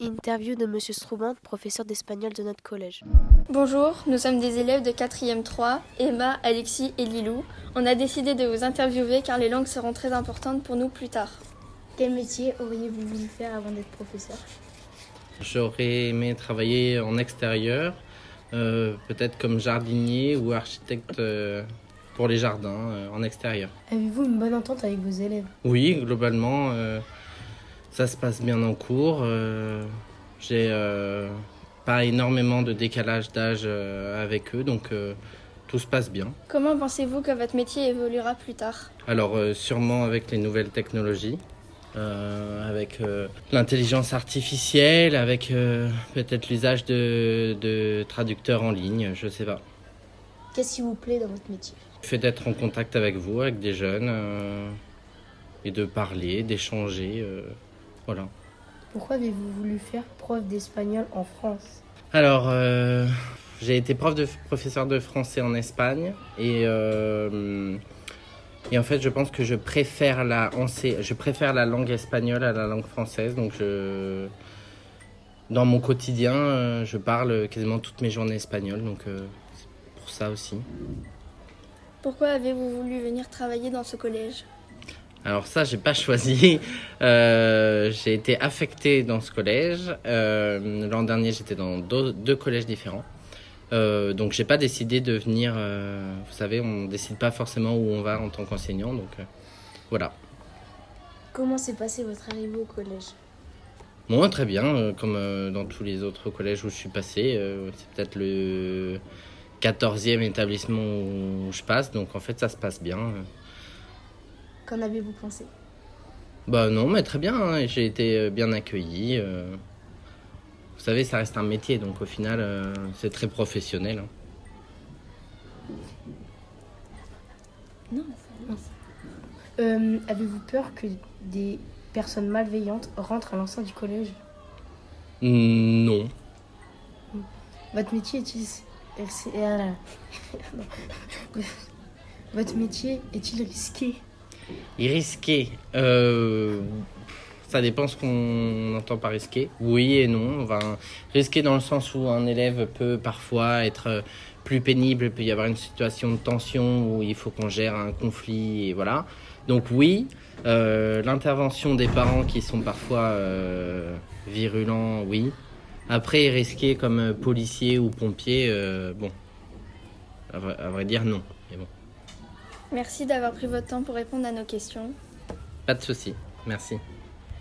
Interview de Monsieur Stroubant, professeur d'espagnol de notre collège. Bonjour, nous sommes des élèves de 4e 3, Emma, Alexis et Lilou. On a décidé de vous interviewer car les langues seront très importantes pour nous plus tard. Quel métier auriez-vous voulu faire avant d'être professeur ? J'aurais aimé travailler en extérieur, peut-être comme jardinier ou architecte pour les jardins en extérieur. Avez-vous une bonne entente avec vos élèves ? Oui, globalement, ça se passe bien en cours. J'ai pas énormément de décalage d'âge avec eux, donc tout se passe bien. Comment pensez-vous que votre métier évoluera plus tard ? Alors sûrement avec les nouvelles technologies. Avec l'intelligence artificielle, avec peut-être l'usage de traducteurs en ligne, je sais pas. Qu'est-ce qui vous plaît dans votre métier ? Le fait d'être en contact avec vous, avec des jeunes, et de parler, d'échanger, voilà. Pourquoi avez-vous voulu faire prof d'espagnol en France ? Alors, j'ai été professeur de français en Espagne et en fait, je pense que je préfère la langue espagnole à la langue française. Donc, dans mon quotidien, je parle quasiment toutes mes journées espagnoles. Donc, c'est pour ça aussi. Pourquoi avez-vous voulu venir travailler dans ce collège ? Alors ça, j'ai pas choisi. J'ai été affecté dans ce collège. L'an dernier, j'étais dans deux collèges différents. Donc j'ai pas décidé de venir, vous savez, on décide pas forcément où on va en tant qu'enseignant, donc voilà. Comment s'est passé votre arrivée au collège ? Bon, très bien, comme dans tous les autres collèges où je suis passé, c'est peut-être le 14e établissement où je passe, donc en fait ça se passe bien. Qu'en avez-vous pensé ? Bah non, mais très bien, hein, j'ai été bien accueilli. Vous savez, ça reste un métier, donc au final, c'est très professionnel. Hein. Non. Avez-vous peur que des personnes malveillantes rentrent à l'enceinte du collège ? Non. Votre métier Votre métier est-il risqué ? Risqué, ça dépend ce qu'on entend par risqué. Oui et non. Enfin, risqué dans le sens où un élève peut parfois être plus pénible, il peut y avoir une situation de tension où il faut qu'on gère un conflit et voilà. Donc oui, l'intervention des parents qui sont parfois virulents, oui. Après, risqué comme policier ou pompier, bon, à vrai dire non. Mais bon. Merci d'avoir pris votre temps pour répondre à nos questions. Pas de souci, merci.